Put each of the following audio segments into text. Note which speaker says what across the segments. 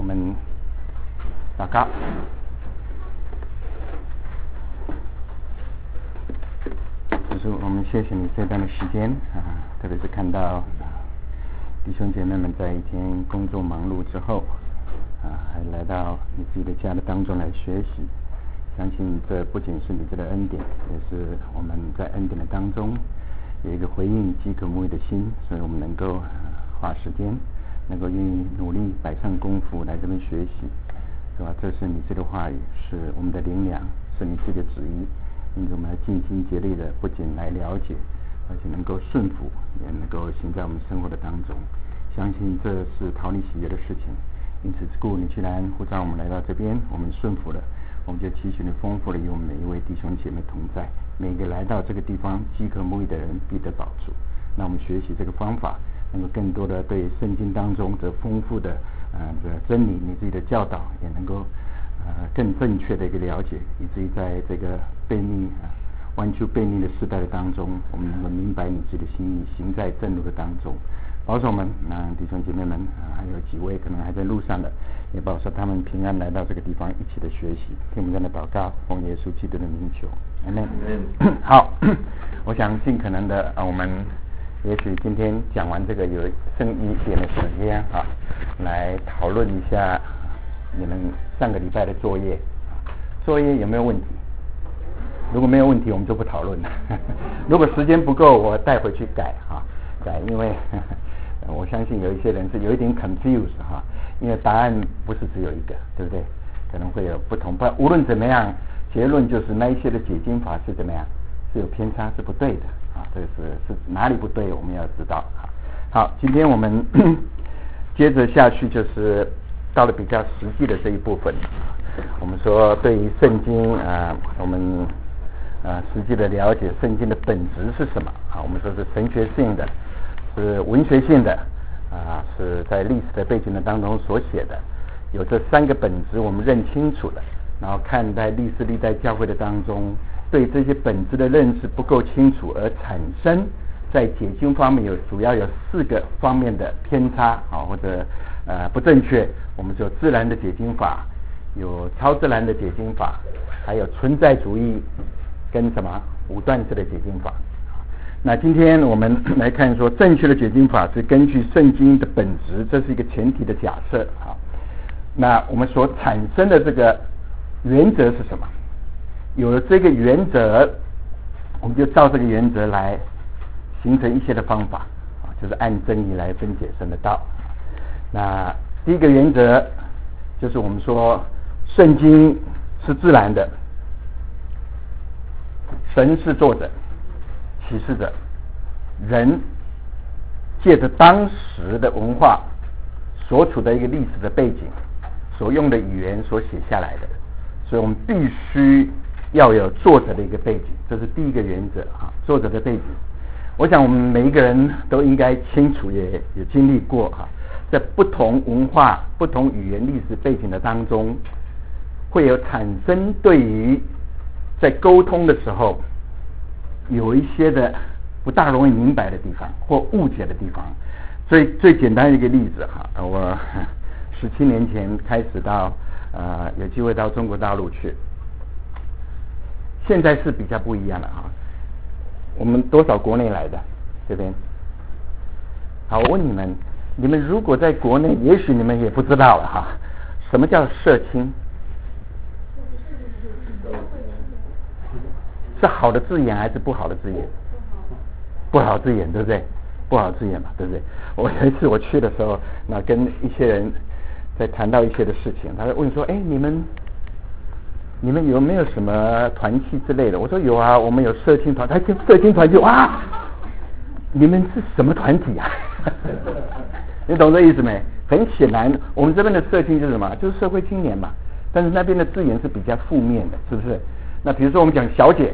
Speaker 1: 们祷告。就是我们谢谢你这段的时间特别是看到弟兄姐妹们在一天工作忙碌之后还来到你自己的家的当中来学习，相信这不仅是你这个恩典，也是我们在恩典的当中有一个回应饥渴沐浴的心，所以我们能够花时间，能够愿意努力摆上功夫来这边学习，是吧？这是你自己的话语，是我们的灵粮，是你自己的旨意，因此我们要尽心竭力的，不仅来了解，而且能够顺服，也能够行在我们生活的当中。相信这是讨你喜悦的事情，因此故你既然呼召我们来到这边，我们顺服了，我们就期许你丰富的与我们每一位弟兄姐妹同在，每个来到这个地方饥渴沐浴的人必得饱足。那我们学习这个方法，能够更多的对圣经当中这丰富的这真理，你自己的教导，也能够更正确的一个了解，以至于在这个悖逆弯曲悖逆的时代的当中，我们能够明白你自己的心意，行在正路的当中。保守我们弟兄姐妹们还有几位可能还在路上的，也保守他们平安来到这个地方一起的学习。听我们这样的祷告，奉耶稣基督的名求，阿们。好，我想尽可能的我们也许今天讲完这个有剩一点的时间来讨论一下你们上个礼拜的作业，作业有没有问题？如果没有问题，我们就不讨论了。如果时间不够，我带回去改，因为我相信有一些人是有一点 confused 因为答案不是只有一个，对不对？可能会有不同，但无论怎么样，结论就是那一些的解经法是怎么样，是有偏差，是不对的这个是哪里不对，我们要知道。好，今天我们接着下去，就是到了比较实际的这一部分。我们说对于圣经我们实际的了解圣经的本质是什么我们说是神学性的，是文学性的是在历史的背景的当中所写的，有这三个本质我们认清楚了，然后看待历史历代教会的当中对这些本质的认识不够清楚，而产生在解经方面主要有4个方面的偏差或者不正确。我们说自然的解经法，有超自然的解经法，还有存在主义跟什么武断式的解经法。那今天我们来看说，正确的解经法是根据圣经的本质，这是一个前提的假设那我们所产生的这个原则是什么？有了这个原则，我们就照这个原则来形成一些的方法就是按真理来分解神的道。那第一个原则就是我们说圣经是自然的，神是作者启示者，人借着当时的文化所处的一个历史的背景，所用的语言所写下来的，所以我们必须要有作者的一个背景，这是第一个原则作者的背景。我想我们每一个人都应该清楚，也经历过在不同文化、不同语言、历史背景的当中，会有产生对于在沟通的时候有一些的不大容易明白的地方或误解的地方。最简单的一个例子我17年前开始到有机会到中国大陆去，现在是比较不一样了我们多少国内来的这边？好，我问你们如果在国内，也许你们也不知道了什么叫社青？是好的字眼还是不好的字眼？不好的字眼，对不对？不好的字眼嘛，对不对？我有一次我去的时候，那跟一些人在谈到一些的事情，他问说：“你们有没有什么团契之类的？”我说：“有啊，我们有社青团。”他听社青团就你们是什么团体啊？你懂这意思没？很显然，我们这边的社青就是什么？就是社会青年嘛。但是那边的字眼是比较负面的，是不是？那比如说我们讲小姐，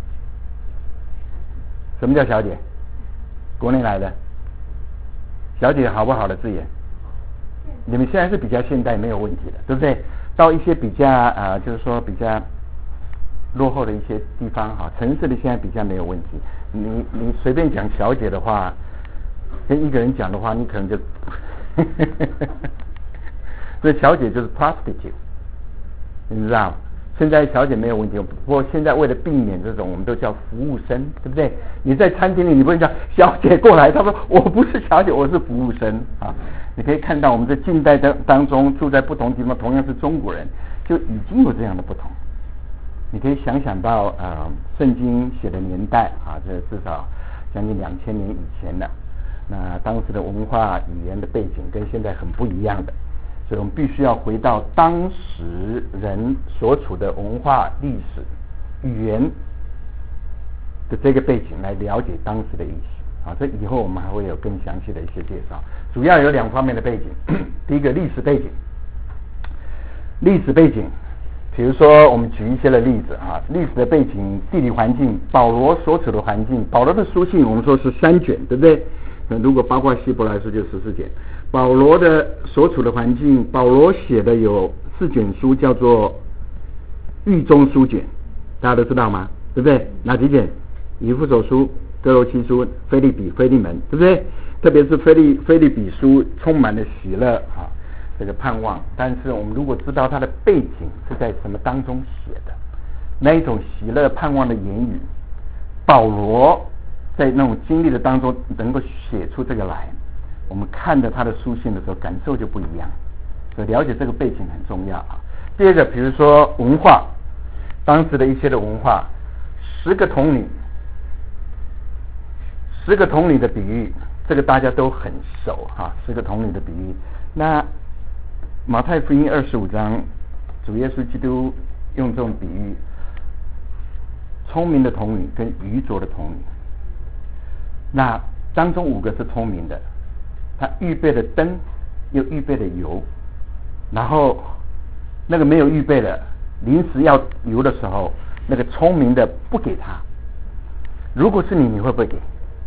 Speaker 1: 什么叫小姐？国内来的小姐好不好的字眼？你们现在是比较现代没有问题的，对不对？到一些比较就是说比较落后的一些地方城市里现在比较没有问题。你随便讲小姐的话，跟一个人讲的话，你可能就所以小姐就是 prostitute， 你知道？现在小姐没有问题，不过现在为了避免这种，我们都叫服务生，对不对？你在餐厅里，你不能讲小姐过来，他说我不是小姐，我是服务生啊。你可以看到我们在近代当中住在不同地方，同样是中国人，就已经有这样的不同。你可以想到圣经写的年代啊，这至少将近2000年以前了。那当时的文化语言的背景跟现在很不一样的。所以我们必须要回到当时人所处的文化、历史、语言的这个背景来了解当时的意思啊。这以后我们还会有更详细的一些介绍。主要有2方面的背景，第一个历史背景，比如说我们举一些的例子啊，历史的背景、地理环境，保罗所处的环境，保罗的书信我们说是3卷，对不对？那如果包括希伯来书就14卷。保罗的所处的环境，保罗写的有4卷书，叫做狱中书卷，大家都知道吗？对不对？哪几卷？以弗所书、哥罗西书、腓立比、腓利门，对不对？特别是腓立比书充满了喜乐啊，这个盼望。但是我们如果知道它的背景是在什么当中写的，那一种喜乐盼望的言语，保罗在那种经历的当中能够写出这个来。我们看着他的书信的时候，感受就不一样，所以了解这个背景很重要啊。第二个，比如说文化，当时的一些的文化，10个童女的比喻，这个大家都很熟哈，10个童女的比喻。那马太福音25章，主耶稣基督用这种比喻，聪明的童女跟愚拙的童女，那当中5个是聪明的。他预备了灯，又预备了油，然后那个没有预备的，临时要油的时候，那个聪明的不给他。如果是你会不会给？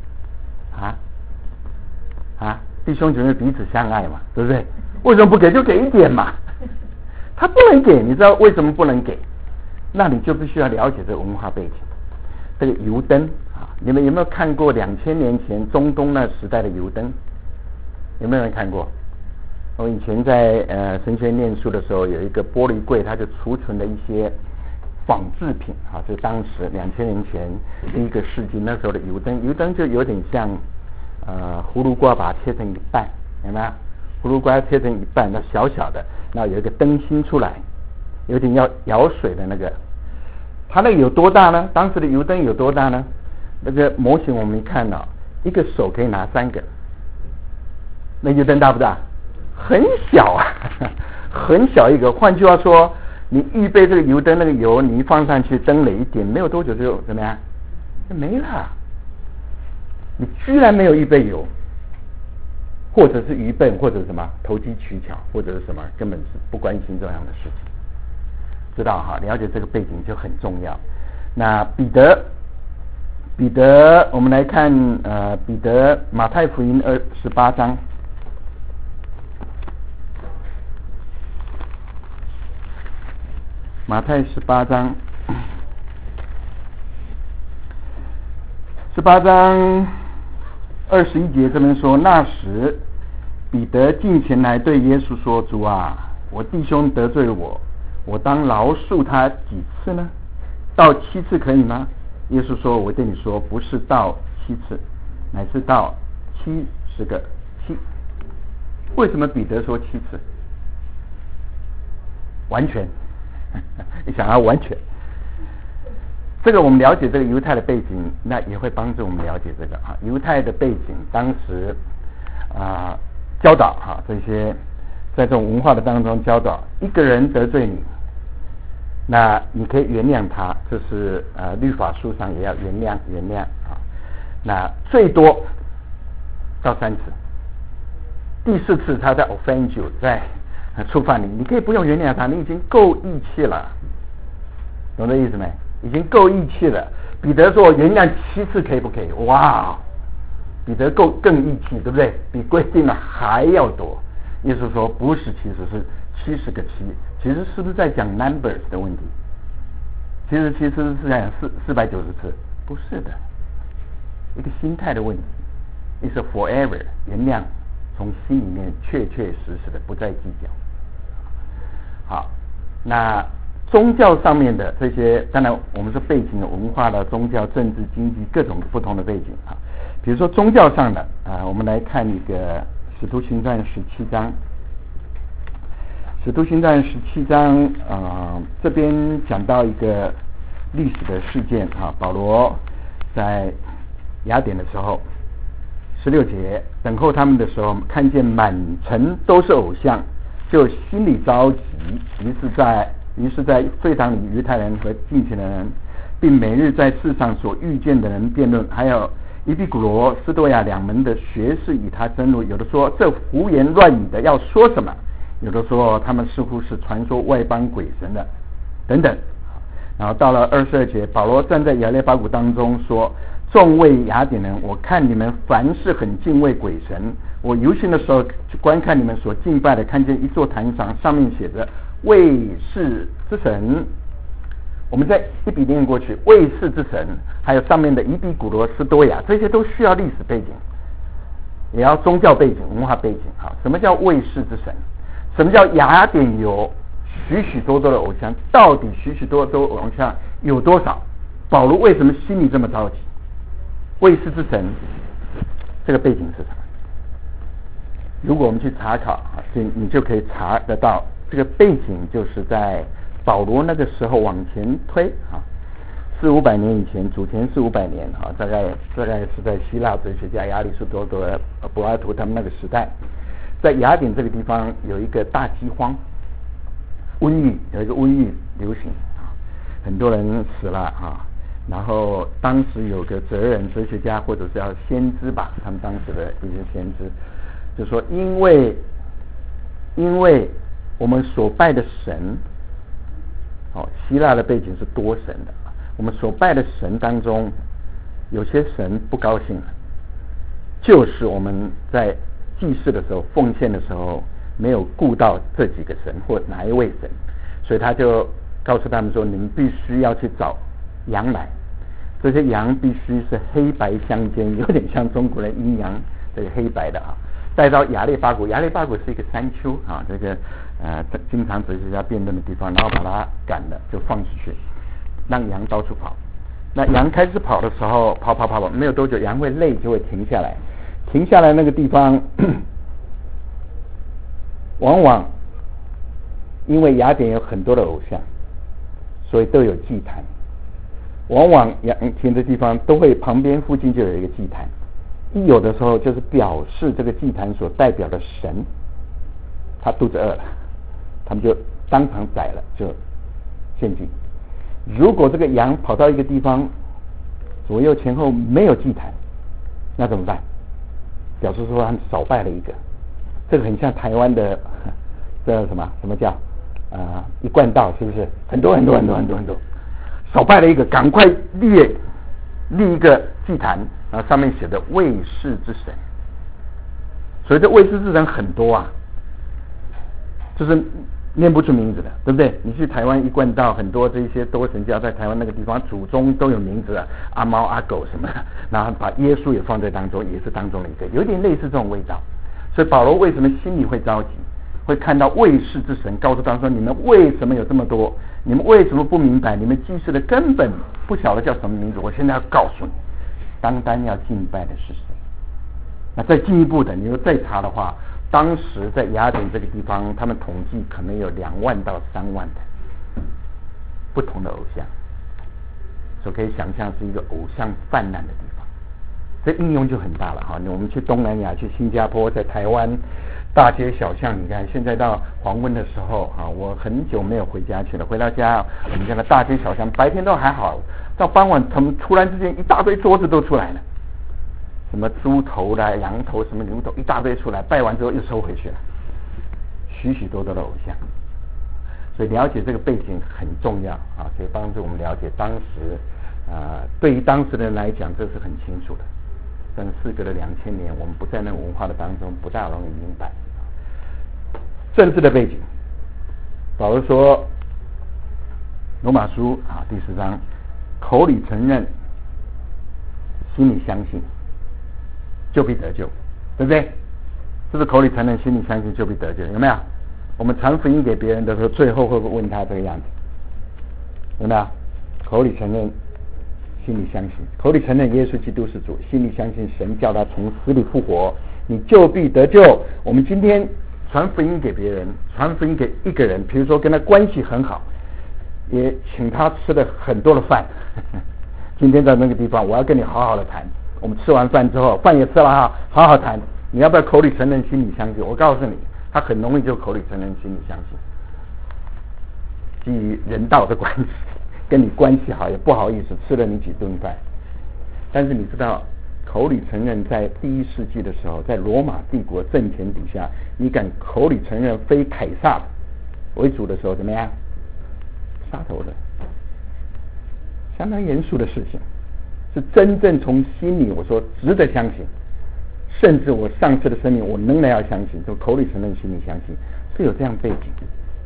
Speaker 1: 弟兄姐妹彼此相爱嘛，对不对？为什么不给？就给一点嘛。他不能给，你知道为什么不能给？那你就必须要了解这个文化背景。这个油灯啊，你们有没有看过2000年前中东那时代的油灯？有没有人看过？我以前在神学念书的时候，有一个玻璃柜，它就储存了一些仿制品啊，就当时2000年前第1个世纪那时候的油灯就有点像葫芦瓜，把它切成一半，有没有？葫芦瓜切成一半，那小小的，那有一个灯芯出来，有点要舀水的那个。它那个有多大呢？当时的油灯有多大呢？那个模型我们看到，一个手可以拿3个。那油灯大不大？很小啊，很小一个。换句话说，你预备这个油灯，那个油你一放上去，灯了一点，没有多久就怎么样？就没了。你居然没有预备油，或者是愚笨，或者什么投机取巧，或者是什么根本是不关心这样的事情。知道哈？了解这个背景就很重要。那彼得，我们来看彼得马太福音18章。马太18章21节这边说，那时彼得近前来对耶稣说：“主啊，我弟兄得罪我，我当饶恕他几次呢？到7次可以吗？”耶稣说：“我对你说，不是到7次，乃是到70个7。”为什么彼得说7次？完全。你想要完全，这个我们了解这个犹太的背景，那也会帮助我们了解这个啊。犹太的背景，当时教导这些在这种文化的当中教导，一个人得罪你，那你可以原谅他，这是律法书上也要原谅啊。那最多到3次，第4次他在 offend you， 在触犯你，你可以不用原谅他，你已经够义气了，懂这意思没？已经够义气了。彼得说原谅7次可以不可以？哇，彼得更义气，对不对？比规定的还要多。耶稣说不是，其实是70个7。其实是不是在讲 numbers 的问题？其实是在讲490次，不是的，一个心态的问题。is a forever 原谅，从心里面确实的不再计较。 好，那宗教上面的这些，当然我们说背景的文化的宗教、政治、经济各种不同的背景啊。比如说宗教上的我们来看一个使徒行传17章。使徒行传17章这边讲到一个历史的事件保罗在雅典的时候，16节等候他们的时候，看见满城都是偶像，就心里着急，于是在会堂里犹太人和近前的人，并每日在世上所遇见的人辩论，还有伊庇古罗、斯多亚两门的学士与他争论，有的说这胡言乱语的要说什么，有的说他们似乎是传说外邦鬼神的等等。然后到了22节，保罗站在亚列巴谷当中说，众位雅典人，我看你们凡事很敬畏鬼神，我游行的时候去观看你们所敬拜的，看见一座坛上，上面写着卫士之神。我们再一笔念过去，卫士之神，还有上面的伊庇古罗、斯多亚，这些都需要历史背景，也要宗教背景、文化背景。什么叫卫士之神？什么叫雅典有许许多多的偶像？到底许许多多偶像有多少？保罗为什么心里这么着急？卫士之神这个背景是什么？如果我们去查考你就可以查得到，这个背景就是在保罗那个时候往前推400-500年以前，主前400-500年大概是在希腊哲学家亚里士多德、柏拉图他们那个时代，在雅典这个地方有一个大饥荒，瘟疫，有一个瘟疫流行很多人死了然后当时有个哲人、哲学家或者是要先知吧，他们当时的一些先知就说，因为我们所拜的神希腊的背景是多神的，我们所拜的神当中有些神不高兴了，就是我们在祭祀的时候、奉献的时候没有顾到这几个神或哪一位神，所以他就告诉他们说，你们必须要去找羊来，这些羊必须是黑白相间，有点像中国的阴阳，这个黑白的带到亚列巴谷。亚列巴谷是一个山丘这个经常哲学家辩论的地方，然后把它赶了就放出去，让羊到处跑。那羊开始跑的时候，跑，没有多久羊会累，就会停下来。停下来那个地方往往因为雅典有很多的偶像，所以都有祭坛，往往羊停的地方都会旁边附近就有一个祭坛，一有的时候就是表示这个祭坛所代表的神他肚子饿了，他们就当场宰了就献祭。如果这个羊跑到一个地方左右前后没有祭坛，那怎么办？表示说他们少拜了一个。这个很像台湾的这什么叫一贯道，是不是很多少拜了一个，赶快立一个祭坛，然后上面写的卫士之神。所以这卫士之神很多就是念不出名字的，对不对？你去台湾一贯道，很多这些多神教在台湾那个地方祖宗都有名字阿猫阿狗什么的，然后把耶稣也放在当中，也是当中的一个，有点类似这种味道。所以保罗为什么心里会着急，会看到卫士之神，告诉他说，你们为什么有这么多？你们为什么不明白？你们祭祀的根本不晓得叫什么名字，我现在要告诉你，单单要敬拜的是谁。那再进一步的，你又再查的话，当时在雅典这个地方，他们统计可能有2万到3万的不同的偶像，所以可以想象是一个偶像泛滥的地方。这应用就很大了我们去东南亚，去新加坡，在台湾大街小巷，你看现在到黄昏的时候我很久没有回家去了，回到家我们看到大街小巷，白天都还好，到傍晚突然之间一大堆桌子都出来了，什么猪头啦、羊头、什么牛头，一大堆出来，拜完之后又收回去了，许许多多的偶像。所以了解这个背景很重要可以帮助我们了解当时对于当时的人来讲，这是很清楚的。但是事隔了2000年，我们不在那个文化的当中，不大容易明白政治的背景。保罗说，罗马书第10章，口里承认，心里相信，就必得救，对不对？是不是口里承认，心里相信就必得救？有没有？ 我们传福音给别人的时候，最后会不会问他这个样子？有没有？口里承认，心里相信。口里承认耶稣基督是主，心里相信神叫他从死里复活，你就必得救。我们今天传福音给别人，传福音给一个人，比如说跟他关系很好，也请他吃了很多的饭。今天在那个地方，我要跟你好好的谈。我们吃完饭之后，饭也吃了哈，好好谈。你要不要口里承认，心里相信？我告诉你，他很容易就口里承认，心里相信。基于人道的关系，跟你关系好也不好意思吃了你几顿饭。但是你知道，口里承认在第1世纪的时候，在罗马帝国政权底下，你敢口里承认非凯撒为主的时候，怎么样？杀头的，相当严肃的事情，是真正从心里我说值得相信，甚至我上次的生命我仍然要相信，就口里承认，心里相信，是有这样背景。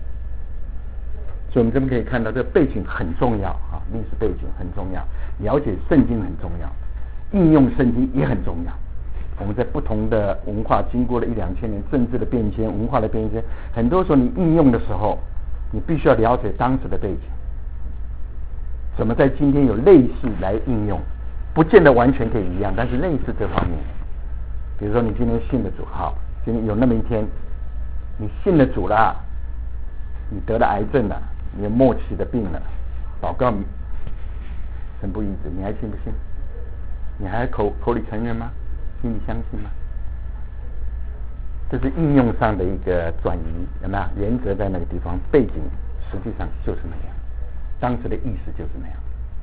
Speaker 1: 所以我们这边可以看到，这个背景很重要啊，历史背景很重要，了解圣经很重要，应用圣经也很重要。我们在不同的文化经过了1-2千年政治的变迁、文化的变迁，很多时候你应用的时候，你必须要了解当时的背景，怎么在今天有类似来应用，不见得完全可以一样，但是类似这方面。比如说你今天信了主，好，今天有那么一天，你信了主了，你得了癌症了，你有末期的病了，祷告神不医治，你还信不信？你还口里承认吗？心里相信吗？这是应用上的一个转移，有没有？原则在那个地方，背景实际上就是那样，当时的意思就是那样。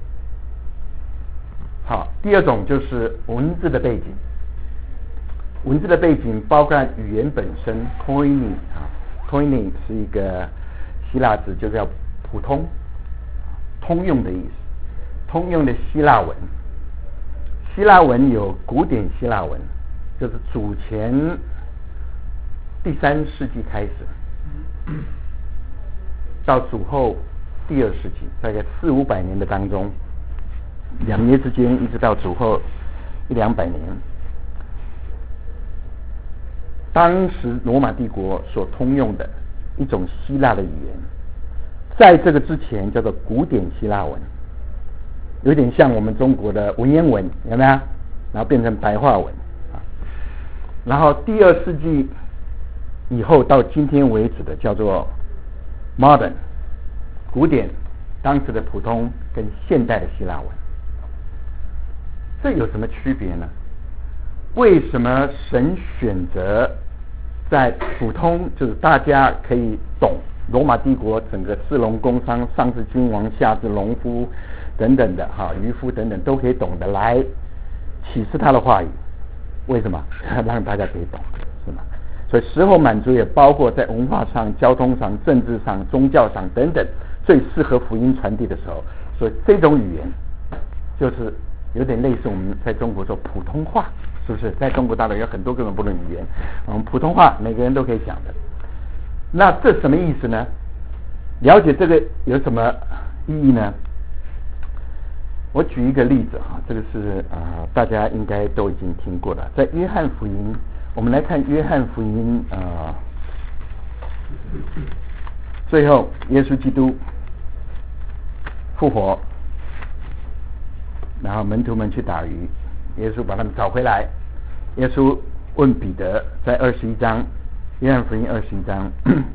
Speaker 1: 好，第二种就是文字的背景。文字的背景包括语言本身 ，koine 啊 ，koine 是一个希腊字，就叫普通、通用的意思。通用的希腊文，希腊文有古典希腊文，就是主前第3世纪开始，到主后第2世纪，大概400-500年的当中，2年之间一直到主后100-200年。当时罗马帝国所通用的一种希腊的语言，在这个之前叫做古典希腊文，有点像我们中国的文言文，有没有？然后变成白话文啊。然后第2世纪以后到今天为止的叫做 modern 古典，当时的普通跟现代的希腊文，这有什么区别呢？为什么神选择在普通，就是大家可以懂，罗马帝国整个士农工商，上至君王，下至农夫等等的哈，渔夫等等都可以懂得来启示他的话语？为什么？让大家可以懂，是吗？所以时候满足也包括在文化上、交通上、政治上、宗教上等等，最适合福音传递的时候。所以这种语言就是有点类似我们在中国说普通话，是不是？在中国大陆有很多根本不同语言，普通话每个人都可以讲的。那这什么意思呢？了解这个有什么意义呢？我举一个例子哈，这个是大家应该都已经听过了，在约翰福音，我们来看约翰福音最后耶稣基督复活，然后门徒们去打鱼，耶稣把他们找回来。耶稣问彼得，在21章，约翰福音21章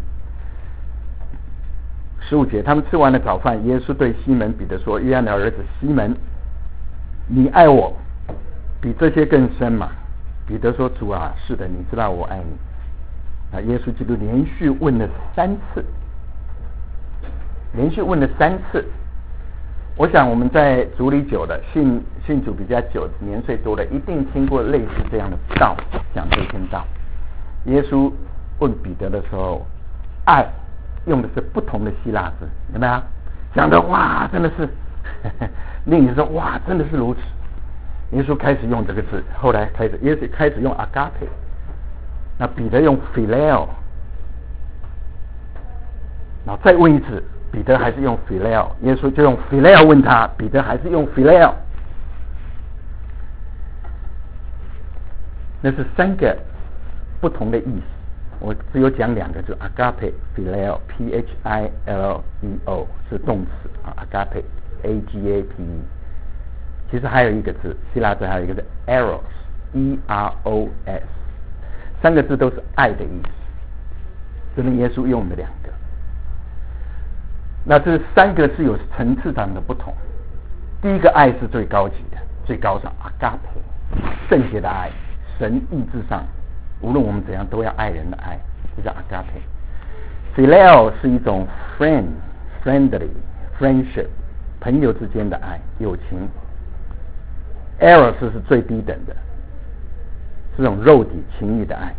Speaker 1: 15节，他们吃完了早饭，耶稣对西门彼得说：“约翰的儿子西门，你爱我比这些更深吗？”彼得说：“主啊，是的，你知道我爱你。”耶稣基督连续问了3次，连续问了3次。我想我们在主里久了，信主比较久，年岁多了，一定听过类似这样的道，讲这篇道。耶稣问彼得的时候，爱用的是不同的希腊字，有没有？讲的哇，真的是令你说哇，真的是如此。耶稣开始用这个字，后来耶稣开始用 agape， 那彼得用 phileo， 然后再问一次，彼得还是用 phileo， 耶稣就用 phileo 问他，彼得还是用 phileo。那是3个不同的意思。 我只有讲两个，就 agape phileo phileo 是动词啊 agape agape， 其实还有一个字，希腊字还有一个字 eros eros， 三个字都是爱的意思，只能耶稣用的两个。那这三个是有层次上的不同。第一个爱是最高级的、最高尚 agape， 圣洁的爱，神意志上无论我们怎样都要爱人的爱，这叫 agape。phileo 是一种 friendly friendship， 朋友之间的爱，友情。eros 是最低等的，是种肉体情欲的爱。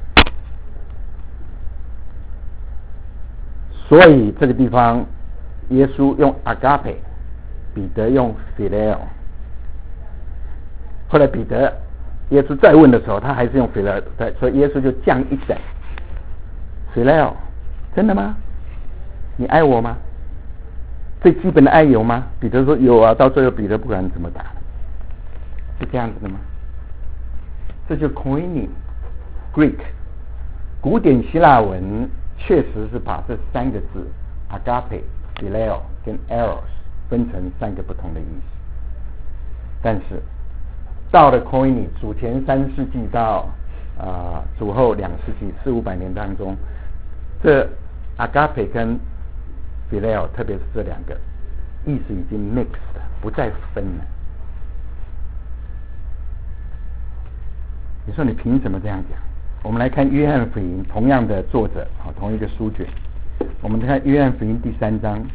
Speaker 1: 所以这个地方耶稣用 agape， 彼得用 phileo。后来彼得耶稣再问的时候，他还是用 phileo， 所以耶稣就降一等 phileo， 真的吗？你爱我吗？最基本的爱有吗？彼得说有啊，到最后彼得不管怎么打，是这样子的吗？这就 Koine Greek 古典希腊文确实是把这三个字 agape、phileo 跟 eros 分成三个不同的意思，但是到了 Koine 主前3世纪到主后2世纪400-500年当中，这 agape 跟 phileo 特别是这两个意思已经 mixed 了，不再分了。你说你凭什么这样讲？我们来看约翰福音，同样的作者，同一个书卷，我们看约翰福音第3章，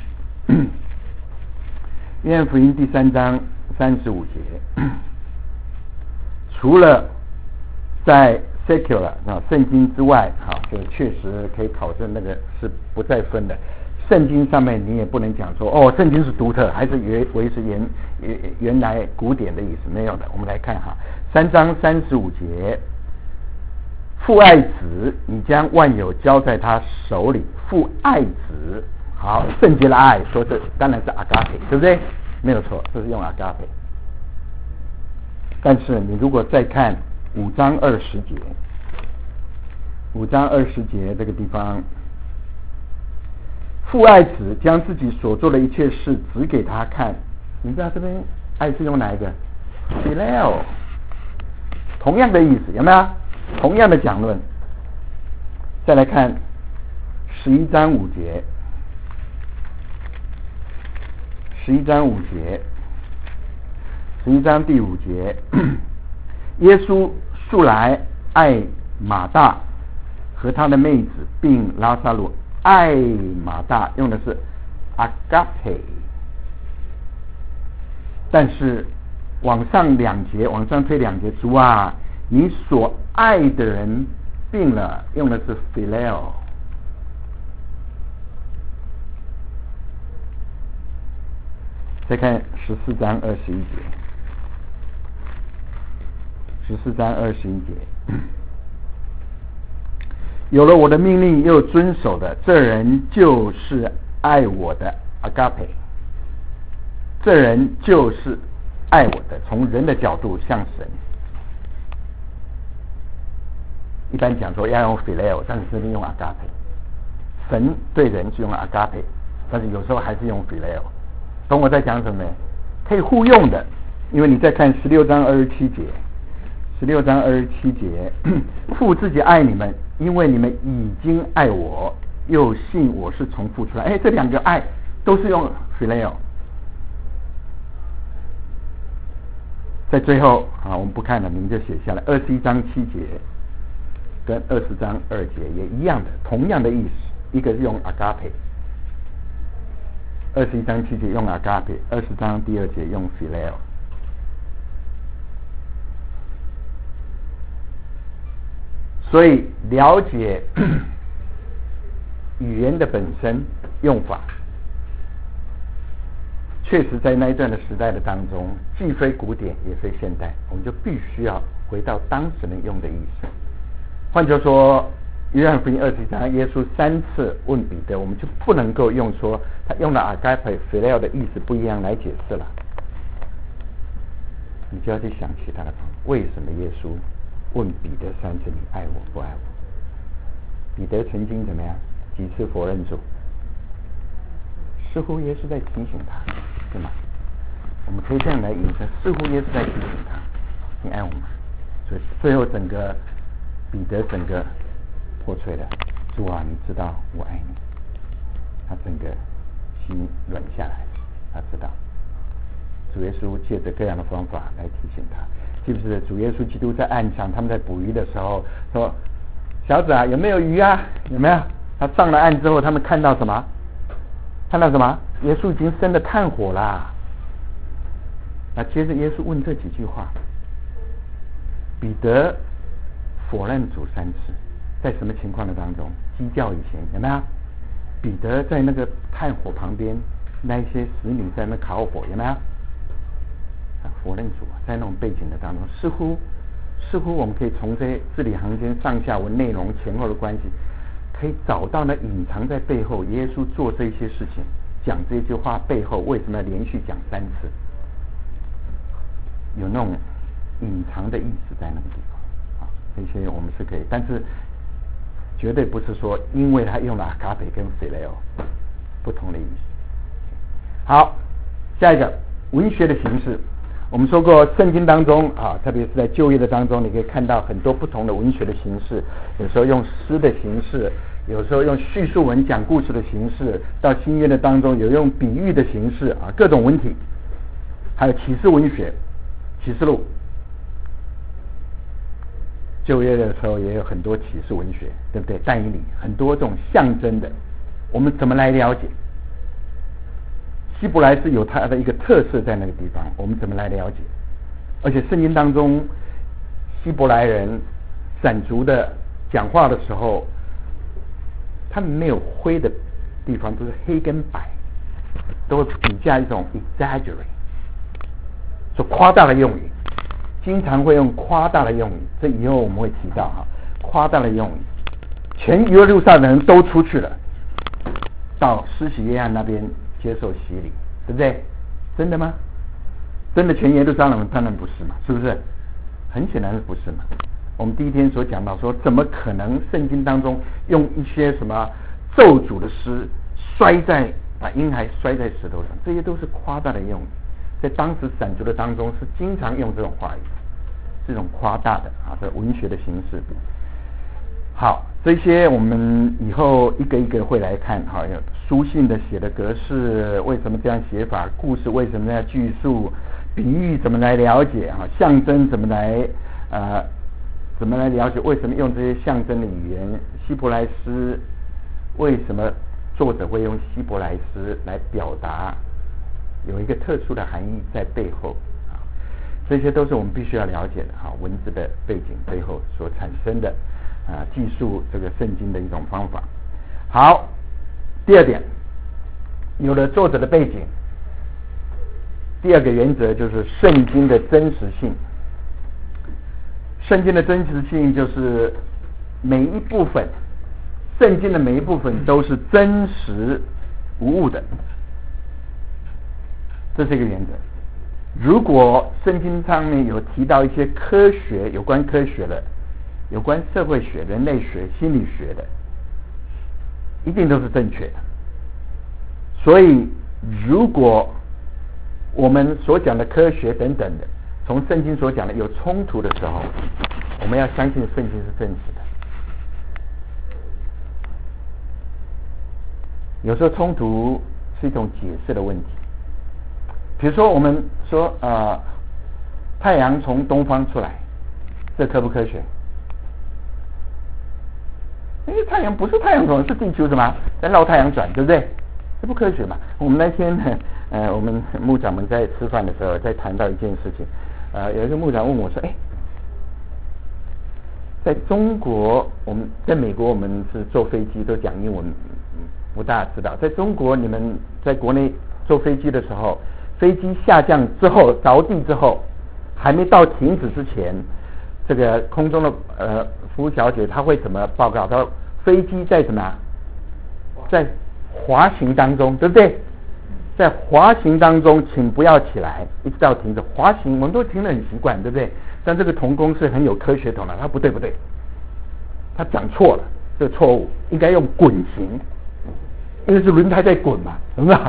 Speaker 1: 约翰福音第3章35节，除了在 secular 圣经之外，就确实可以考证那个是不再分的。圣经上面你也不能讲说圣经是独特，还是以为是原来古典的意思，没有的。我们来看3章35节，父爱子，你将万有交在他手里。父爱子，好，圣洁的爱，说这当然是 agape， 对不对？没有错，这是用 agape。但是你如果再看5章20节，5章20节这个地方，父爱子，将自己所做的一切事指给他看。你知道这边爱是用哪一个 phileo， 同样的意思，有没有？同样的讲论。再来看11章5节，11章5节，11章第5节，耶稣素来爱马大和他的妹子，并拉撒路。爱马大用的是 agape， 但是往上推2节，主啊，你所爱的人病了，用的是 phileo。再看14章21节，14章21节，有了我的命令又遵守的，这人就是爱我的 agape， 这人就是爱我的，从人的角度像神。一般讲说要用 phileo， 但是这边用 agape， 神对人是用 agape， 但是有时候还是用 phileo。懂我在讲什么？可以互用的，因为你再看16章27节，16章27节，父自己爱你们，因为你们已经爱我，又信我是从父出来。这两个爱都是用 phileo。在最后我们不看了，你们就写下来。21章7节跟20章2节也一样的，同样的意思，一个是用 agape。21章7节用 agape， 20章第2节用 phileo。所以了解语言的本身用法，确实在那一段的时代的当中，既非古典也非现代，我们就必须要回到当时人用的意思。换句话说，约翰福音21章，耶稣3次问彼得，我们就不能够用说他用了 agape phileo 的意思不一样来解释了。你就要去想其他的方法，为什么耶稣问彼得3次你爱我不爱我？ 彼得曾经怎么样几次否认主？似乎耶稣在提醒他，对吗？我们可以这样来引申，似乎耶稣在提醒他，你爱我吗？所以最后整个彼得整个破碎了，主啊，你知道我爱你。他整个心软下来，他知道主耶稣借着各样的方法来提醒他。记不记得主耶稣基督在岸上，他们在捕鱼的时候说：“小子啊，有没有鱼啊？有没有？”他上了岸之后，他们看到什么？看到什么？耶稣已经生了炭火啦。那接着耶稣问这几句话，彼得否认主3次，在什么情况的当中？鸡叫以前有没有？彼得在那个炭火旁边，那一些使女在那烤火，有没有？否认主，在那种背景的当中，似乎我们可以从这字里行间上下文内容前后的关系，可以找到那隐藏在背后，耶稣做这些事情，讲这句话背后为什么要连续讲3次，有那种隐藏的意思在那个地方啊。这些我们是可以，但是绝对不是说因为他用了阿卡贝跟菲雷欧不同的意思。好，下一个文学的形式，我们说过圣经当中啊，特别是在旧约的当中，你可以看到很多不同的文学的形式，有时候用诗的形式，有时候用叙述文讲故事的形式，到新约的当中有用比喻的形式啊，各种文体，还有启示文学，启示录。旧约的时候也有很多启示文学，对不对？但以理很多这种象征的，我们怎么来了解？希伯来是有它的一个特色在那个地方，我们怎么来了解？而且圣经当中，希伯来人闪族的讲话的时候，他们没有灰的地方，都是黑跟白，都会比较一种 exaggerate， 所夸大的用语。经常会用夸大的用语，这以后我们会提到哈，夸大的用语。全耶路撒冷的人都出去了，到施洗约翰那边接受洗礼，对不对？真的吗？真的全耶路撒冷当然不是嘛，是不是？很显然是不是嘛。我们第一天所讲到说，怎么可能圣经当中用一些什么咒诅的诗把婴孩摔在石头上，这些都是夸大的用语。在当时闪族的当中是经常用这种话语，这种夸大的的文学的形式。好，这些我们以后一个一个会来看哈，书信的写的格式为什么这样写法，故事为什么要叙述，比喻怎么来了解哈，象征怎么来了解，为什么用这些象征的语言，希伯来诗为什么作者会用希伯来诗来表达，有一个特殊的含义在背后啊，这些都是我们必须要了解的哈，文字的背景背后所产生的记述这个圣经的一种方法。好，第二点，有了作者的背景，第二个原则就是圣经的真实性。圣经的真实性就是每一部分，圣经的每一部分都是真实无误的。这是一个原则。如果圣经上面有提到一些科学，有关科学的，有关社会学、人类学、心理学的，一定都是正确的。所以如果我们所讲的科学等等的，从圣经所讲的有冲突的时候，我们要相信圣经是真实的。有时候冲突是一种解释的问题。比如说我们说太阳从东方出来，这科不科学？因为太阳不是太阳转，是地球什么在绕太阳转，对不对？这不科学嘛。我们那天我们牧长们在吃饭的时候在谈到一件事情，有一个牧长问我说，在中国，我们在美国我们是坐飞机都讲英文，不大知道。在中国你们在国内坐飞机的时候，飞机下降之后着地之后，还没到停止之前，这个空中的服务小姐她会怎么报告？她说飞机在什么？在滑行当中，对不对？在滑行当中，请不要起来，一直到停止。滑行我们都停得很习惯，对不对？但这个童工是很有科学头脑，他不对，他讲错了。
Speaker 2: 这错误，应该用滚行，因为是轮胎在滚嘛，有没有？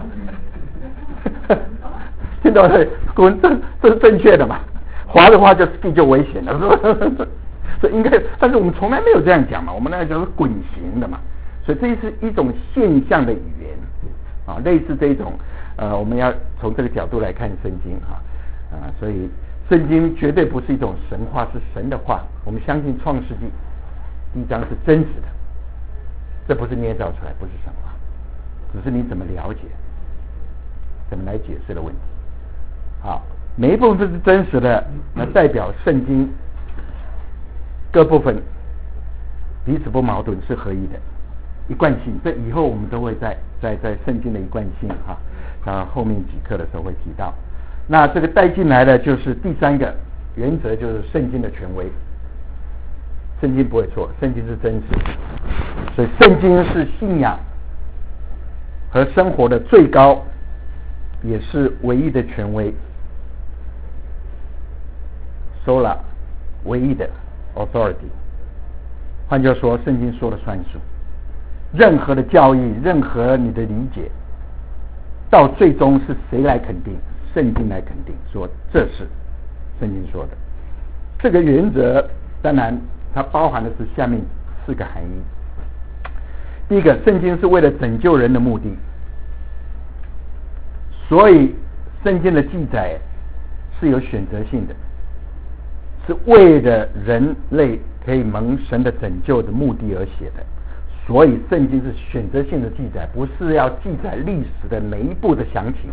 Speaker 2: 听到没？滚，这是正确的嘛？滑的话就 ski 就危险了，是吧？所以应该，但是我们从来没有这样讲嘛，我们那讲是滚行的嘛，所以这是一种现象的语言啊，类似这种我们要从这个角度来看圣经所以圣经绝对不是一种神话，是神的话。我们相信创世纪第1章是真实的，这不是捏造出来，不是神话，只是你怎么了解，怎么来解释的问题。好，每一部分是真实的，那代表圣经各部分彼此不矛盾，是合一的，一贯性。这以后我们都会在圣经的一贯性后面几课的时候会提到。那这个带进来的就是第3个原则，就是圣经的权威。圣经不会错，圣经是真实的，所以圣经是信仰和生活的最高也是唯一的权威。sola 唯一的 authority， 换句话说，圣经说了算数。任何的教义，任何你的理解，到最终是谁来肯定？圣经来肯定，说这是圣经说的。这个原则当然它包含的是下面4个含义。第一个，圣经是为了拯救人的目的，所以圣经的记载是有选择性的，是为了人类可以蒙神的拯救的目的而写的。所以圣经是选择性的记载，不是要记载历史的每一步的详情，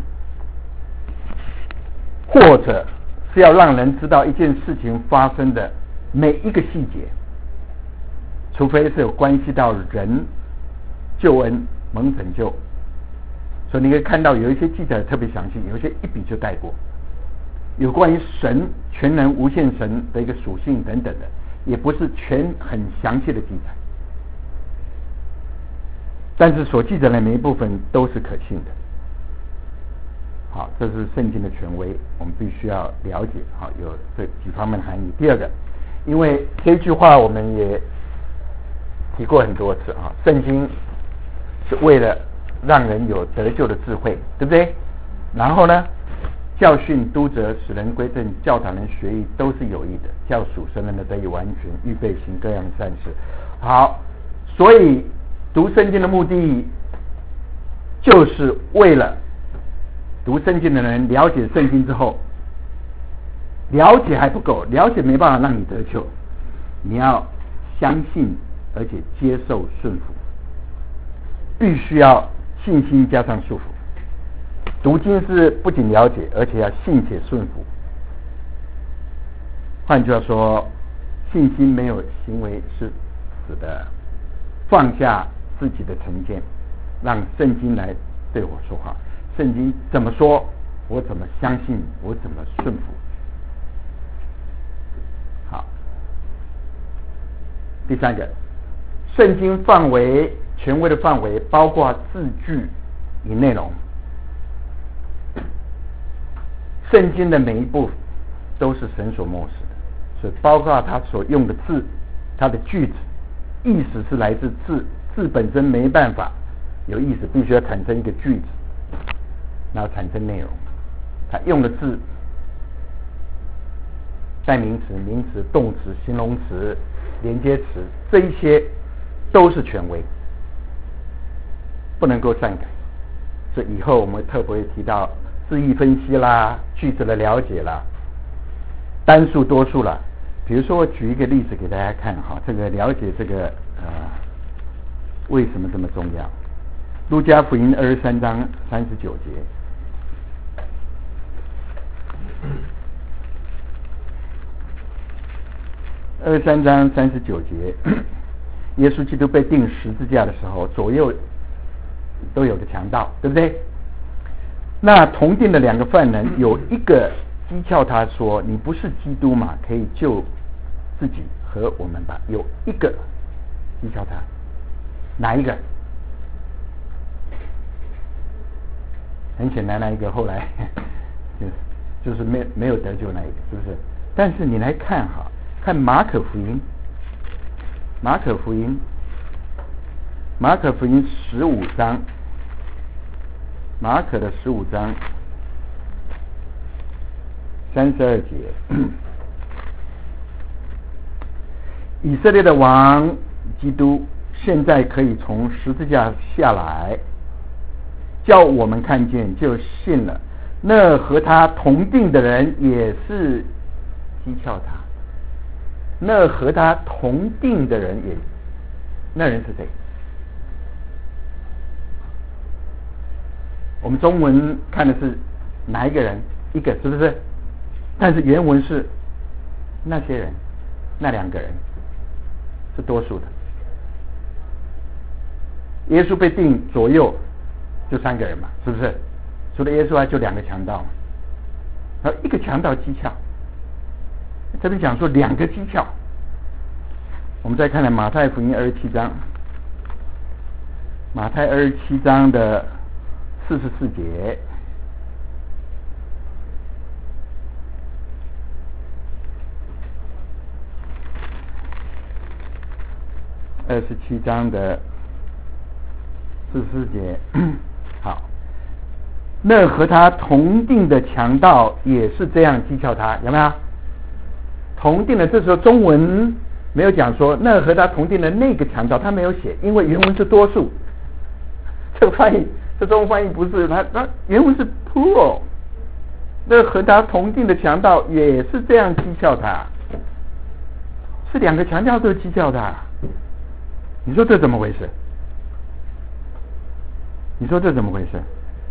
Speaker 2: 或者是要让人知道一件事情发生的每一个细节，除非是有关系到人救恩蒙拯救。所以你可以看到有一些记载特别详细，有一些一笔就带过，有关于神全能无限神的一个属性等等的，也不是很详细的记载，但是所记载的每一部分都是可信的。好，这是圣经的权威，我们必须要了解。好，有这几方面的含义。第二个，因为这句话我们也提过很多次圣经是为了让人有得救的智慧，对不对？然后呢，教训、督责、使人归正、教导人学义，都是有益的，叫属神人的得以完全，预备行各样善事。好，所以读圣经的目的就是为了读圣经的人了解圣经之后，了解还不够，了解没办法让你得救，你要相信而且接受顺服，必须要信心加上束缚。读经是不仅了解，而且要信且顺服。换句话说，信心没有行为是死的。放下自己的成见，让圣经来对我说话。圣经怎么说，我怎么相信，我怎么顺服。好，第3个，圣经范围权威的范围包括字句与内容。圣经的每一部都是神所默示的，所以包括他所用的字，他的句子意思是来自字本身没办法有意思，必须要产生一个句子，然后产生内容。他用的字，代名词、名词、动词、形容词、连接词，这一些都是权威，不能够擅改。所以以后我们特别会提到字义分析啦，句子的了解啦，单数多数啦。比如说我举一个例子给大家看这个了解这个为什么这么重要。路加福音23章39节，23章39节，耶稣基督被钉十字架的时候，左右都有个强盗，对不对？那同定的2个犯人，有一个讥诮他说：“你不是基督嘛？可以救自己和我们吧。”有一个讥诮他，哪一个？很显然，那一个后来就是没有得救那一个，是不是？但是你来看看马可福音，马可福音马可福音15章，马可的15章32节，以色列的王基督现在可以从十字架下来，叫我们看见就信了。那和他同定的人也是讥诮他。那和他同定的人也，那人是谁？我们中文看的是哪一个人？一个，是不是？但是原文是那些人，那2个人是多数的。耶稣被定左右就3个人嘛，是不是？除了耶稣还就2个强盗嘛，然后1个强盗讥诮，这边讲说2个讥诮。我们再看看马太福音27章，马太27章的44节。27章的44节，好，那和他同定的强盗也是这样讥诮他，有没有？同定的，这时候中文没有讲说那和他同定的那个强盗，他没有写，因为原文是多数。这个翻译，这中文翻译不是他原文是 plural， 那和他同定的强盗也是这样讥诮他，是2个强盗都讥诮他。你说这怎么回事？你说这怎么回事？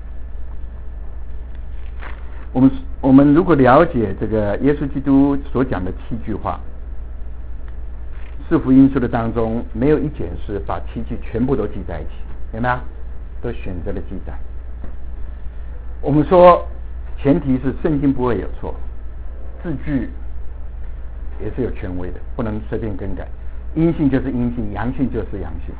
Speaker 2: 我们如果了解这个耶稣基督所讲的7句话，四福音书的当中没有一件是把7句全部都记在一起，有没有？都选择了记载。我们说前提是圣经不会有错，字句也是有权威的，不能随便更改。阴性就是阴性，阳性就是阳性。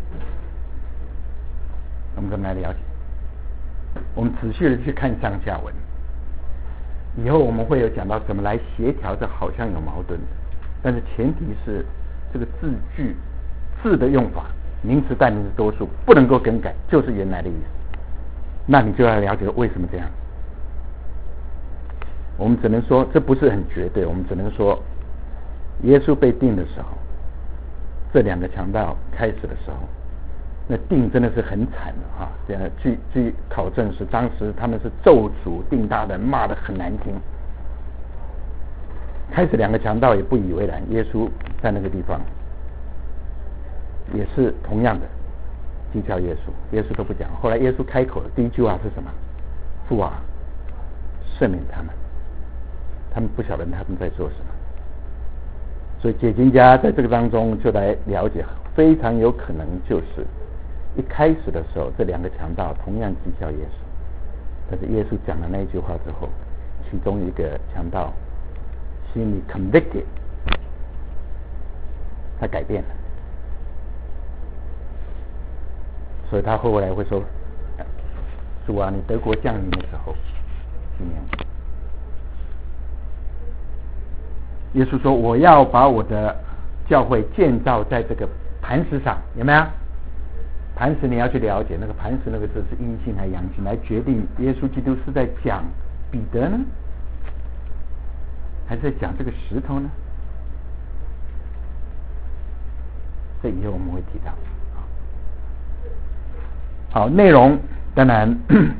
Speaker 2: 我们怎么来了解？我们仔细的去看上下文，以后我们会有讲到怎么来协调，这好像有矛盾的，但是前提是这个字句字的用法，名词代名词多数不能够更改，就是原来的意思。那你就要了解为什么这样。我们只能说这不是很绝对，我们只能说耶稣被定的时候，这2个强盗开始的时候，那定真的是很惨的啊！这样据考证是当时他们是咒诅定他的，骂得很难听。开始2个强盗也不以为然，耶稣在那个地方也是同样的讥诮耶稣，耶稣都不讲。后来耶稣开口了，第一句话是什么？父啊，赦免他们，他们不晓得他们在做什么。所以解经家在这个当中就来了解，非常有可能就是一开始的时候这2个强盗同样讥诮耶稣，但是耶稣讲了那一句话之后，其中一个强盗心里 convicted， 他改变了，所以他后来会说，主啊，你德国降临的时候纪念我。耶稣说我要把我的教会建造在这个磐石上，有没有？磐石你要去了解，那个磐石那个字是阴性还是阳性，来决定耶稣基督是在讲彼得呢，还是在讲这个石头呢？这以后我们会提到。好，内容当然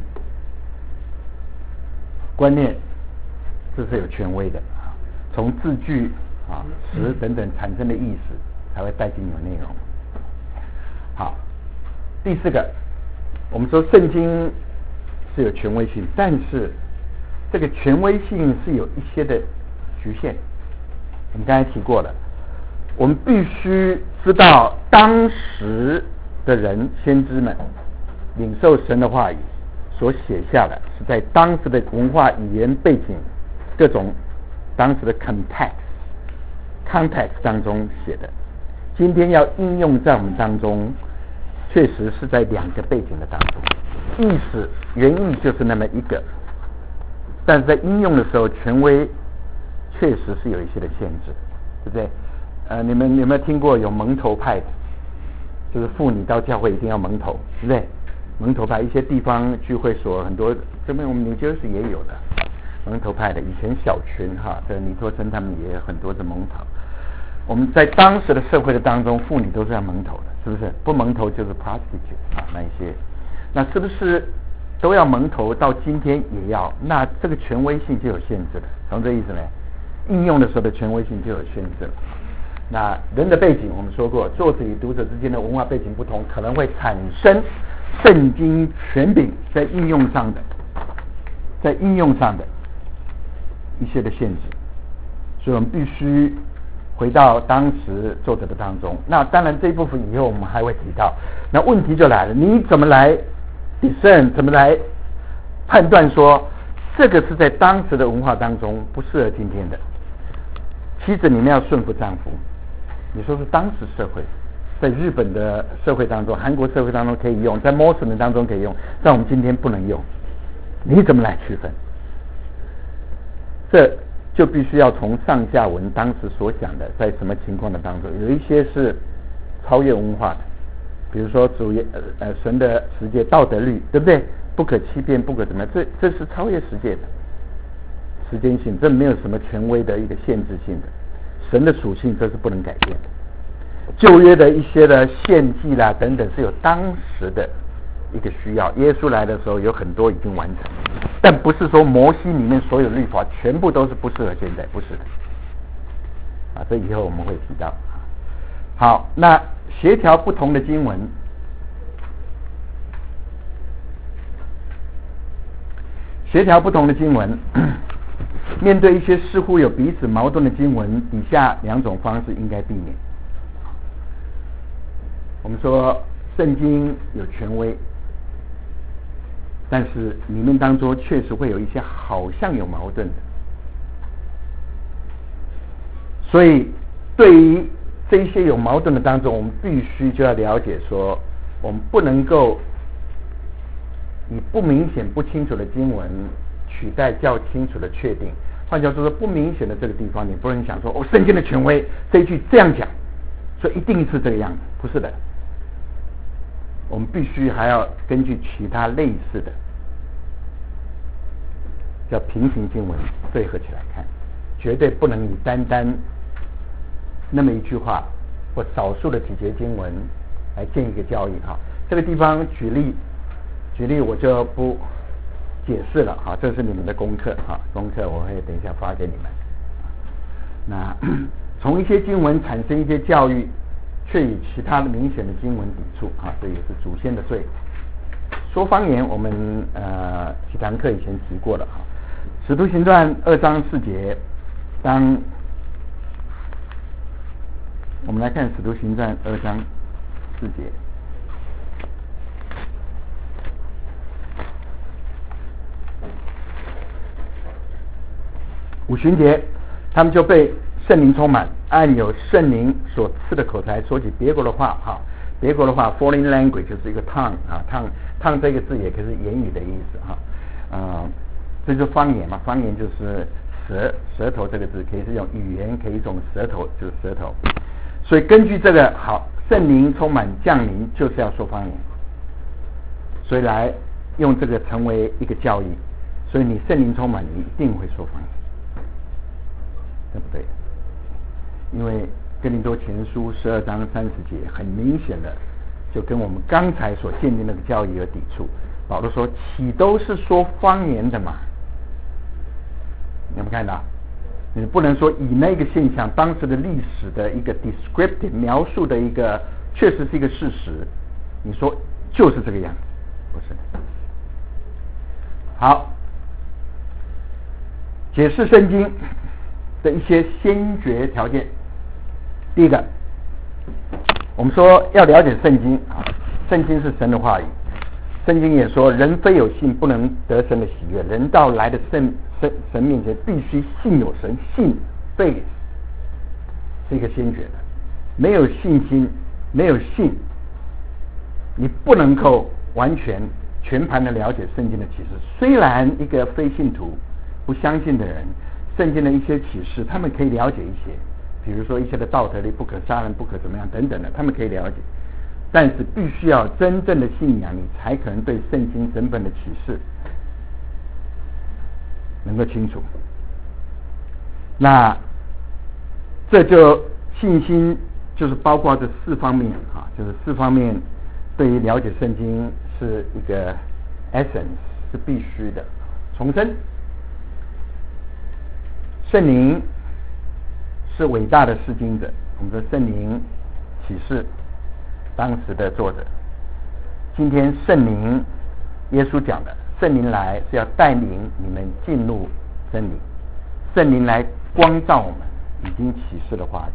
Speaker 2: 观念这是有权威的，从字句词等等产生的意思才会带进有内容。好，第4个，我们说圣经是有权威性，但是这个权威性是有一些的局限。我们刚才提过了，我们必须知道当时的人先知们领受神的话语所写下的是在当时的文化语言背景各种当时的 context 当中写的，今天要应用在我们当中，确实是在2个背景的当中，意思原意就是那么一个，但是在应用的时候，权威确实是有一些的限制，对不对？你们有没有听过有蒙头派的？ 就是妇女到教会一定要蒙头，对不对？蒙头派一些地方聚会所很多，这边我们纽约市也有的蒙头派的，以前小群这尼托森他们也有很多的蒙头。我们在当时的社会的当中，妇女都是要蒙头的，是不是？不蒙头就是 prostitute 那一些，那是不是都要蒙头？到今天也要？那这个权威性就有限制了，从这意思呢？应用的时候的权威性就有限制了。那人的背景我们说过，作者与读者之间的文化背景不同，可能会产生圣经权柄在应用上的一些的限制，所以我们必须回到当时作者的当中。那当然这一部分以后我们还会提到。那问题就来了，你怎么来 discern， 怎么来判断说这个是在当时的文化当中不适合今天的？妻子你们要顺服丈夫，你说是当时社会，在日本的社会当中，韩国社会当中可以用，在摩斯人当中可以用，在我们今天不能用，你怎么来区分？这就必须要从上下文当时所讲的，在什么情况的当中，有一些是超越文化的，比如说神的十诫道德律，对不对？不可欺骗，不可怎么样，这是超越十诫的时间性，这没有什么权威的一个限制性的，神的属性这是不能改变的。旧约的一些的献祭啦等等是有当时的一个需要，耶稣来的时候有很多已经完成，但不是说摩西里面所有律法全部都是不适合现在，不是的这以后我们会提到。好，那协调不同的经文，面对一些似乎有彼此矛盾的经文，以下两种方式应该避免。我们说圣经有权威，但是里面当中确实会有一些好像有矛盾的，所以对于这一些有矛盾的当中，我们必须就要了解说，我们不能够以不明显不清楚的经文取代较清楚的确定。换句话说，不明显的这个地方，你不能想说圣经的权威这一句这样讲，所以一定是这个样子，不是的。我们必须还要根据其他类似的叫平行经文对合起来看，绝对不能以单单那么一句话或少数的几节经文来建一个教义。这个地方举例我就不解释了，这是你们的功课，功课我会等一下发给你们。那从一些经文产生一些教育，却与其他的明显的经文抵触，这也是祖先的罪。说方言我们几堂课以前提过了，使徒行传2章4节，当我们来看使徒行传2章4节，五旬节他们就被圣灵充满，按有圣灵所赐的口才说起别国的话。别国的话 foreign language 就是一个 tongue 这个字也可以是言语的意思这就是方言嘛，方言就是舌头这个字可以是用语言，可以一种舌头，就是舌头。所以根据这个圣灵充满降临就是要说方言，所以来用这个成为一个教义。所以你圣灵充满，你一定会说方言，对不对？因为哥林多前书12章30节很明显的就跟我们刚才所建立那个教义有抵触。保罗说岂都是说方言的嘛？你有没有看到？你不能说以那个现象当时的历史的一个 descriptive 描述的一个确实是一个事实，你说就是这个样子，不是。好，解释圣经的一些先决条件。第一个，我们说要了解圣经，圣经是神的话语。圣经也说人非有信不能得神的喜悦，人到来的神面前必须信有神，信 faith 是一个先决的。没有信心，没有信，你不能够完全盘的了解圣经的启示。虽然一个非信徒不相信的人，圣经的一些启示他们可以了解一些，比如说一些的道德律，不可杀人，不可怎么样等等的，他们可以了解。 但是必须要真正的信仰，你才可能对圣经整本的启示能够清楚。那这就信心就是包括这4方面啊，就是4方面对于了解圣经是一个 essence， 是必须的。重生，圣灵是伟大的释经者，我们说圣灵启示当时的作者。今天圣灵，耶稣讲的，圣灵来是要带领你们进入真理，圣灵来光照我们已经启示的话语，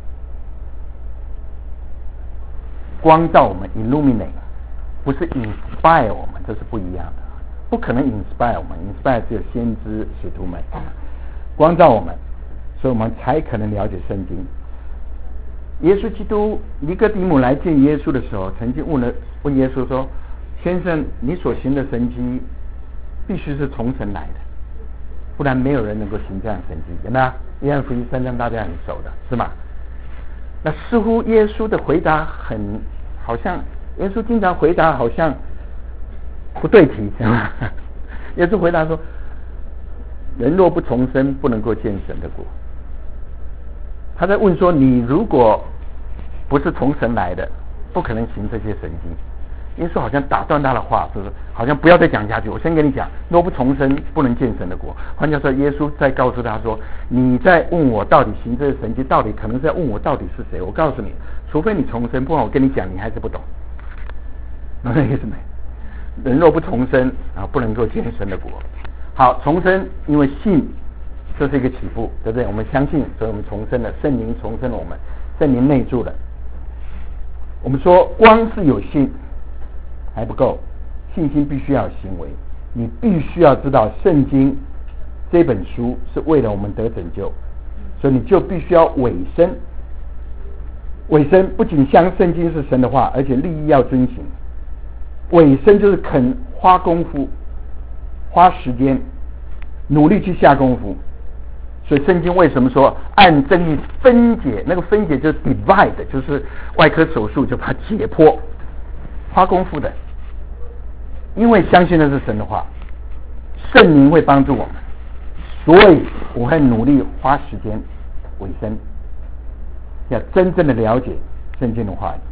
Speaker 2: 光照我们 illuminate， 不是 inspire 我们，这是不一样的，不可能 inspire 我们 ，inspire 只有先知使徒们，光照我们，所以我们才可能了解圣经。耶稣基督，尼哥底母来见耶稣的时候，曾经问耶稣说：“先生，你所行的神迹必须是从神来的，不然没有人能够行这样神迹。”有没有？约翰福音3章大家很熟的，是吗？那似乎耶稣的回答好像耶稣经常回答好像不对题，是吗？耶稣回答说：“人若不重生，不能够见神的国。”他在问说：“你如果不是从神来的，不可能行这些神迹。”耶稣好像打断他的话，就是好像不要再讲下去。我先跟你讲，若不重生，不能见神的国。换句话说，耶稣在告诉他说：“你在问我到底行这些神迹，到底可能是在问我到底是谁？我告诉你，除非你重生，不然我跟你讲，你还是不懂。”懂那意思没？人若不重生不能够见神的国。好，重生，因为信。这是一个起步，对不对？我们相信，所以我们重生了，圣灵重生了我们，圣灵内住了。我们说，光是有信还不够，信心必须要有行为。你必须要知道，圣经这本书是为了我们得拯救，所以你就必须要委身。委身不仅相圣经是神的话，而且立意要遵行。委身就是肯花功夫、花时间、努力去下功夫。所以圣经为什么说按真理分解？那个分解就是 divide， 就是外科手术就把它解剖，花功夫的。因为相信的是神的话，圣灵会帮助我们，所以我会努力花时间委身，要真正的了解圣经的话语。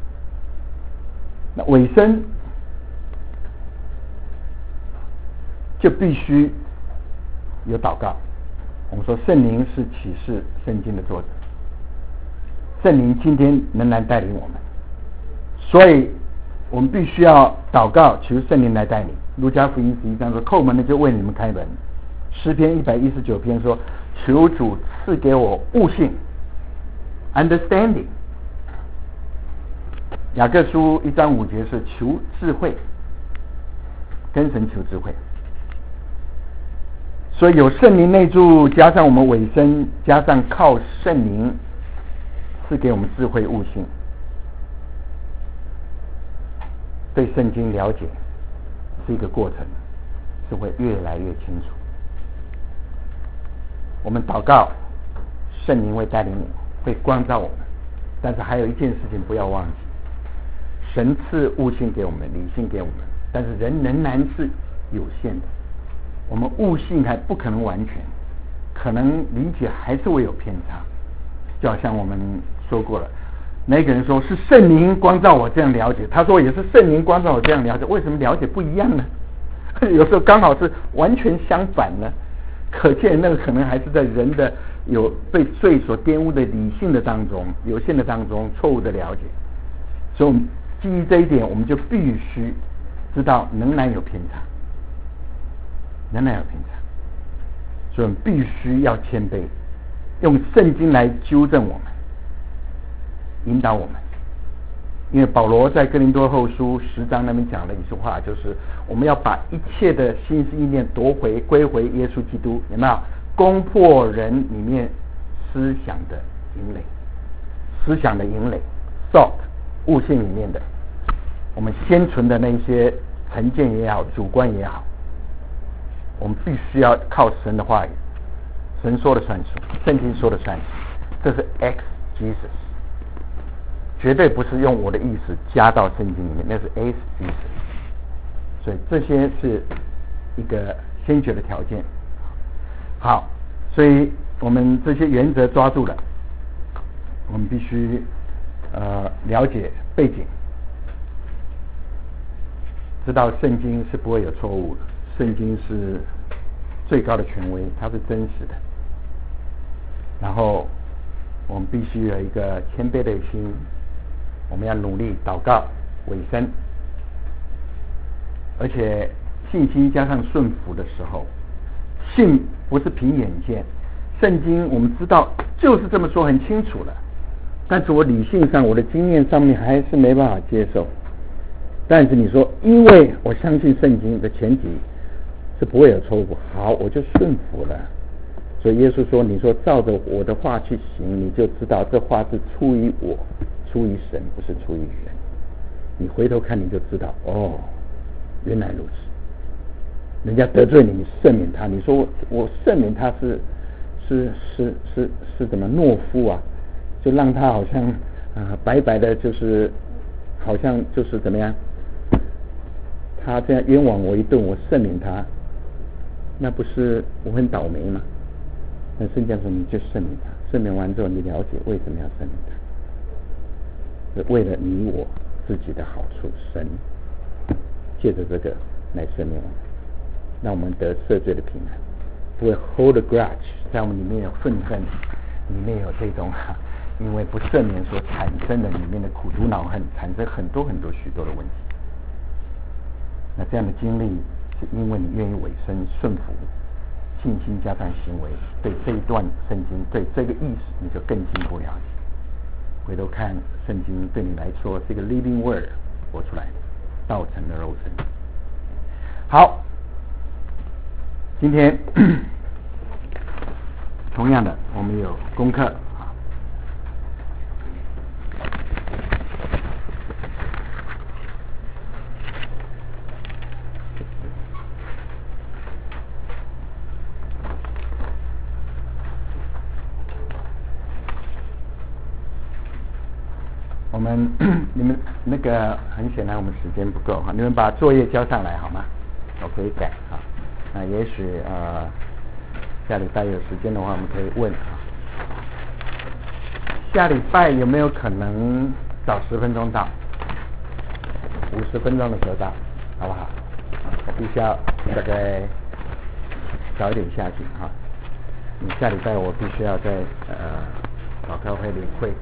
Speaker 2: 那委身就必须有祷告。我们说圣灵是启示圣经的作者，圣灵今天仍然带领我们，所以我们必须要祷告，求圣灵来带领。路加福音11章说：“叩门的就为你们开门。”诗篇119篇说：“求主赐给我悟性 ，understanding。”雅各书1章5节是求智慧，跟神求智慧。所以有圣灵内住，加上我们委身，加上靠圣灵赐给我们智慧悟性，对圣经了解是一个过程，是会越来越清楚。我们祷告，圣灵会带领我们，会光照我们。但是还有一件事情不要忘记，神赐悟性给我们，理性给我们，但是人仍然是有限的。我们悟性还不可能完全，可能理解还是会有偏差。就好像我们说过了，那个人说是圣灵光照我这样了解，他说也是圣灵光照我这样了解，为什么了解不一样呢？有时候刚好是完全相反呢。可见那个可能还是在人的有被罪所玷污的理性的当中、有限的当中错误的了解。所以我们基于这一点，我们就必须知道仍然有偏差，仍然有偏差，所以我们必须要谦卑，用圣经来纠正我们，引导我们。因为保罗在哥林多后书10章那边讲了一句话，就是我们要把一切的心思意念归回耶稣基督，有没有？攻破人里面思想的营垒，思想的营垒 ，thought 悟性里面的，我们先存的那些成见也好，主观也好，我们必须要靠神的话语，神说了算数，圣经说了算数，这是 ex Jesus。 绝对不是用我的意思加到圣经里面，那是 as Jesus。所以这些是一个先决的条件。好，所以我们这些原则抓住了，我们必须了解背景，知道圣经是不会有错误的，圣经是最高的权威，它是真实的。然后我们必须有一个谦卑的心，我们要努力祷告委身，而且信心加上顺服的时候，信不是凭眼见，圣经我们知道就是这么说很清楚了，但是我理性上我的经验上面还是没办法接受。但是你说因为我相信圣经的前提是不会有错误，好，我就顺服了。所以耶稣说，你说照着我的话去行，你就知道这话是出于我，出于神，不是出于人。你回头看你就知道，哦，原来如此。人家得罪你，你赦免他，你说我赦免他是怎么懦夫啊？就让他好像白白的，就是好像就是怎么样？他这样冤枉我一顿，我赦免他，那不是我很倒霉吗？那圣经说你就赦免他，赦免完之后你了解为什么要赦免他，是为了你我自己的好处，神借着这个来赦免我们，让我们得赦罪的平安，不会 hold a grudge， 在我们里面有愤恨，里面有这种因为不赦免所产生的里面的苦毒恼恨，产生很多许多的问题。那这样的经历是因为你愿意委身顺服，信心加上行为，对这一段圣经，对这个意思你就更进一步了解。回头看圣经对你来说是一个 living word 活出来的，道成的肉身。好，今天同样的我们有功课。你们那个很显然我们时间不够哈，你们把作业交上来好吗？我可以改哈。那也许下礼拜有时间的话，我们可以问下礼拜有没有可能早10分钟到，50分钟的时候到，好不好？我必须要大概早一点下去哈。下礼拜我必须要在祷告会领会。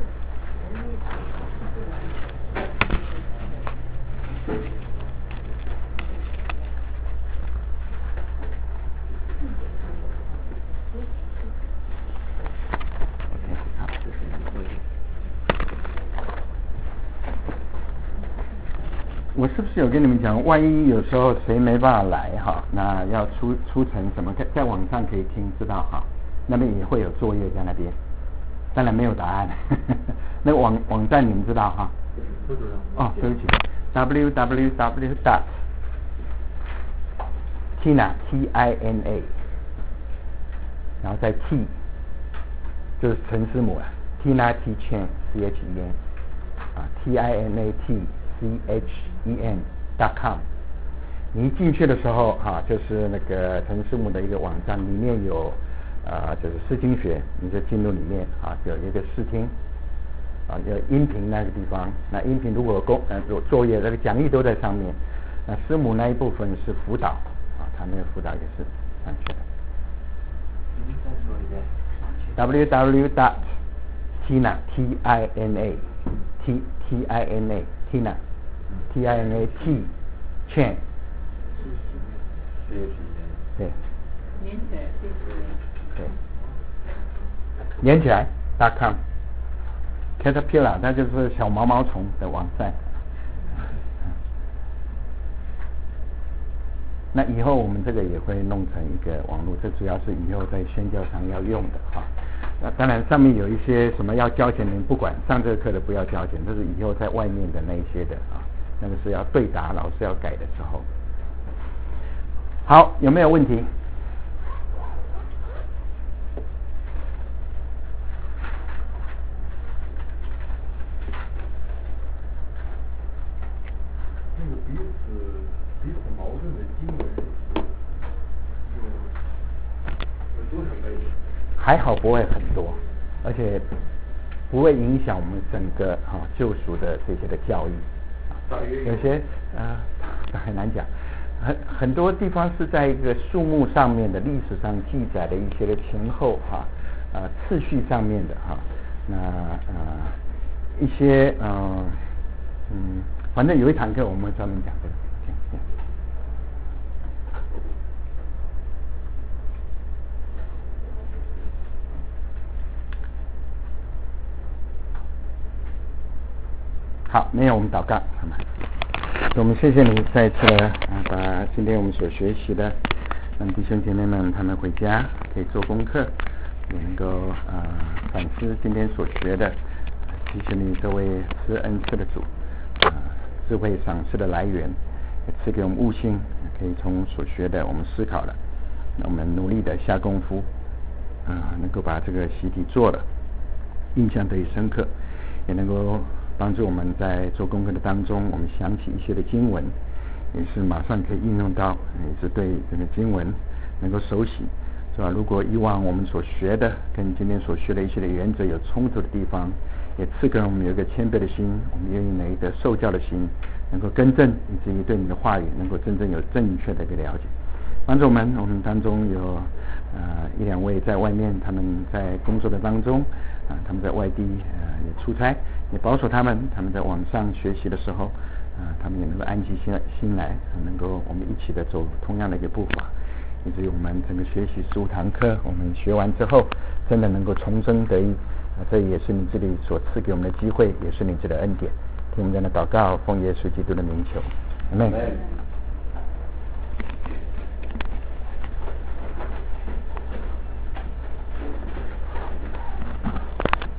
Speaker 2: 我是不是有跟你们讲，万一有时候谁没办法来哈，那要出成什么，在网上可以听知道哈，那边也会有作业在那边，当然没有答案那个网站你们知道哈？哦，对不起 www.tina Tina 然后再 T 就是陈师母了 Tina T Chen CHEN TINATCHEN.com 你一进去的时候就是那个陈师母的一个网站，里面有就是诗经学，你就进入里面有一个视听有音频那个地方，那音频如果有作业，那个讲义都在上面。那师母那一部分是辅导他那个辅导也是上去的。www.tina Tina T-I-N-A-T Chen 对连起来 .com Caterpillar 那就是小毛毛虫的网站。那以后我们这个也会弄成一个网络，这主要是以后在宣教上要用的那当然上面有一些什么要交钱的，你不管上这个课的不要交钱，这是以后在外面的那一些的那个是要对答老师要改的时候。好，有没有问题？ 还好不会很多，而且不会影响我们整个救赎的这些的教义。有些很难讲，很多地方是在一个数目上面的历史上记载的一些的前后次序上面的那一些反正有一堂课我们会专门讲这个。好，没有我们祷告，好吗？我们谢谢你再一次的把今天我们所学习的，让弟兄姐妹们他们回家可以做功课，也能够反思今天所学的。谢谢你这位施恩赐的主，智慧赏赐的来源，也赐给我们悟性，可以从所学的我们思考了，那我们努力的下功夫，能够把这个习题做了，印象得以深刻，也能够帮助我们在做功课的当中，我们想起一些的经文，也是马上可以应用到，也是对这个经文能够熟悉，是吧？如果以往我们所学的跟今天所学的一些的原则有冲突的地方，也赐给我们有一个谦卑的心，我们愿意有一个受教的心，能够更正，以至于对你的话语能够真正有正确的一个了解。帮助我们当中有一两位在外面，他们在工作的当中他们在外地也出差，也保守他们在网上学习的时候他们也能够安静心来，能够我们一起的走同样的一个步伐，以至于我们整个学习15堂课，我们学完之后真的能够重生得益，这也是你这里所赐给我们的机会，也是你这里的恩典。听我们这样的祷告，奉耶稣基督的名求，阿们。